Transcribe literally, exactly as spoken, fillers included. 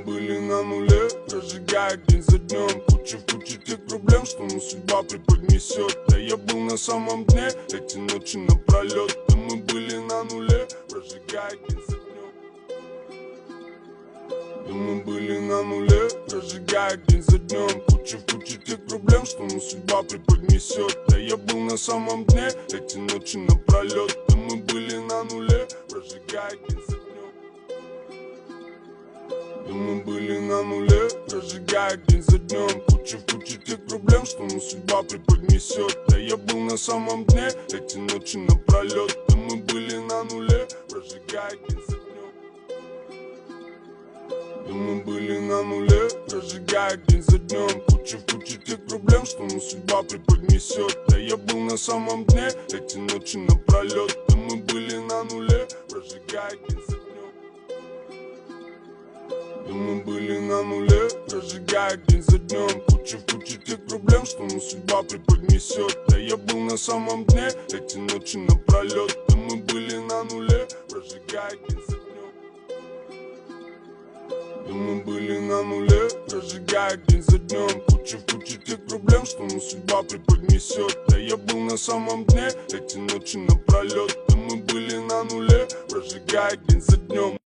были на нуле, прожигая день за днем. Куча в куче тех проблем, что нам судьба преподнесет. Да я был на самом дне, эти ночи напролет. Да мы были на нуле, прожигая день за днем. Да мы были на нуле, прожигая день за днем. Куча в куче тех проблем, что нам судьба преподнесет. Да я был на самом дне, эти ночи напролет. Да мы были на нуле, прожигая день за днем. Да мы были на нуле, прожигая день за днем. Куча в куче тех проблем, что нам судьба преподнесет. Да я был на самом дне, эти ночи напролет. Да мы были на нуле, прожигая день за днем. Да мы были на нуле, прожигая день за днем. Куча в куче тех проблем, что нам судьба преподнесет. Да я был на самом дне, эти ночи напролет. Да мы были на нуле, прожигая день за днем. Да мы были на нуле, прожигая день за днем. Куча в куче тех проблем, что нам судьба преподнесет. Да я был на самом дне, эти ночи напролет. Да мы были на нуле, прожигая день за днем. Да мы были на нуле, прожигая день за днем. Куча в куче тех проблем, что нам судьба преподнесет. Да я был на самом дне, эти ночи напролет. Да мы были на нуле, прожигая день за днем.